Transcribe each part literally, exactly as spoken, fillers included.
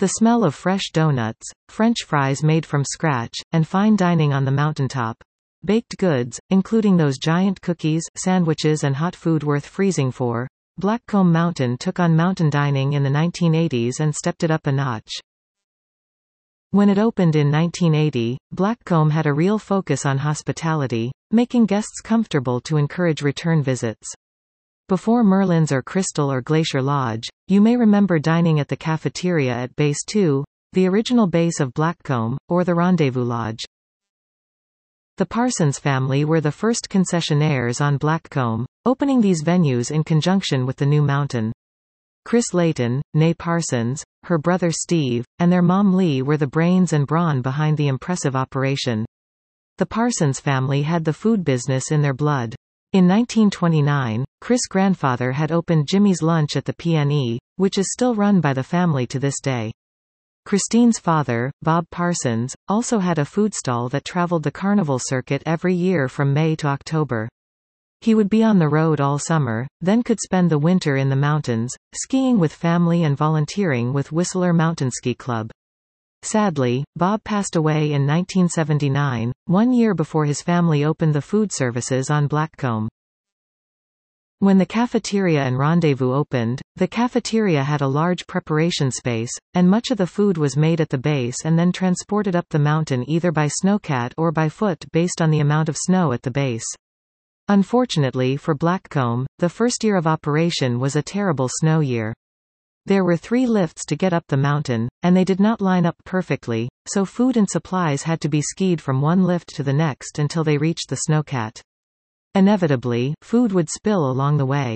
The smell of fresh donuts, French fries made from scratch, and fine dining on the mountaintop. Baked goods, including those giant cookies, sandwiches and hot food worth freezing for. Blackcomb Mountain took on mountain dining in the nineteen eighties and stepped it up a notch. When it opened in nineteen eighty, Blackcomb had a real focus on hospitality, making guests comfortable to encourage return visits. Before Merlin's or Crystal or Glacier Lodge, you may remember dining at the cafeteria at Base two, the original base of Blackcomb, or the Rendezvous Lodge. The Parsons family were the first concessionaires on Blackcomb, opening these venues in conjunction with the new mountain. Chris Layton, née Parsons, her brother Steve, and their mom Lee were the brains and brawn behind the impressive operation. The Parsons family had the food business in their blood. In nineteen twenty-nine, Chris' grandfather had opened Jimmy's Lunch at the P N E, which is still run by the family to this day. Christine's father, Bob Parsons, also had a food stall that traveled the carnival circuit every year from May to October. He would be on the road all summer, then could spend the winter in the mountains, skiing with family and volunteering with Whistler Mountain Ski Club. Sadly, Bob passed away in nineteen seventy-nine, one year before his family opened the food services on Blackcomb. When the cafeteria and Rendezvous opened, the cafeteria had a large preparation space, and much of the food was made at the base and then transported up the mountain either by snowcat or by foot based on the amount of snow at the base. Unfortunately for Blackcomb, the first year of operation was a terrible snow year. There were three lifts to get up the mountain, and they did not line up perfectly, so food and supplies had to be skied from one lift to the next until they reached the snowcat. Inevitably, food would spill along the way.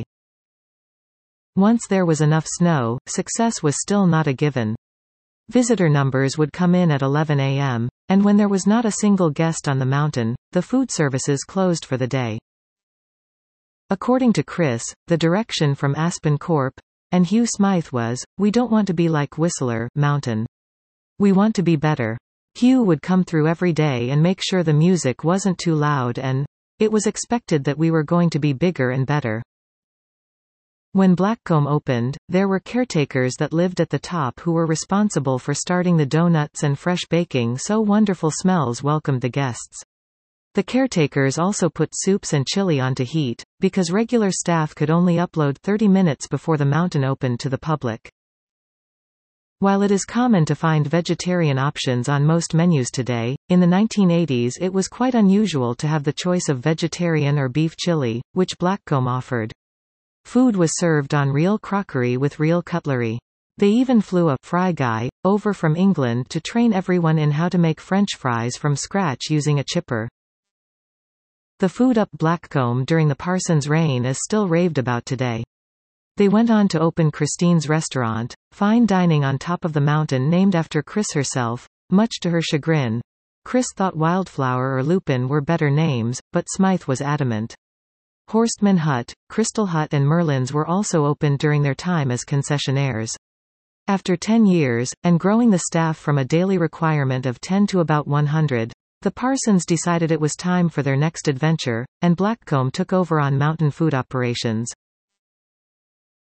Once there was enough snow, success was still not a given. Visitor numbers would come in at eleven a m, and when there was not a single guest on the mountain, the food services closed for the day. According to Chris, the direction from Aspen Corp and Hugh Smythe was, "We don't want to be like Whistler Mountain. We want to be better." Hugh would come through every day and make sure the music wasn't too loud, and it was expected that we were going to be bigger and better. When Blackcomb opened, there were caretakers that lived at the top who were responsible for starting the donuts and fresh baking, so wonderful smells welcomed the guests. The caretakers also put soups and chili on to heat, because regular staff could only upload thirty minutes before the mountain opened to the public. While it is common to find vegetarian options on most menus today, in the nineteen eighties it was quite unusual to have the choice of vegetarian or beef chili, which Blackcomb offered. Food was served on real crockery with real cutlery. They even flew a fry guy over from England to train everyone in how to make French fries from scratch using a chipper. The food up Blackcomb during the Parsons' reign is still raved about today. They went on to open Christine's Restaurant, fine dining on top of the mountain named after Chris herself, much to her chagrin. Chris thought Wildflower or Lupin were better names, but Smythe was adamant. Horstman Hut, Crystal Hut and Merlin's were also opened during their time as concessionaires. After ten years, and growing the staff from a daily requirement of ten to about one hundred, the Parsons decided it was time for their next adventure, and Blackcomb took over on mountain food operations.